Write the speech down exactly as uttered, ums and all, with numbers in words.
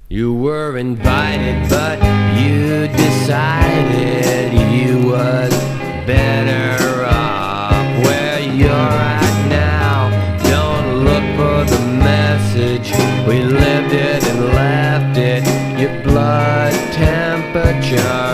You were invited, but you decided you was better off where you're at now. Don't look for the message, we lived it and left it. Your blood temperature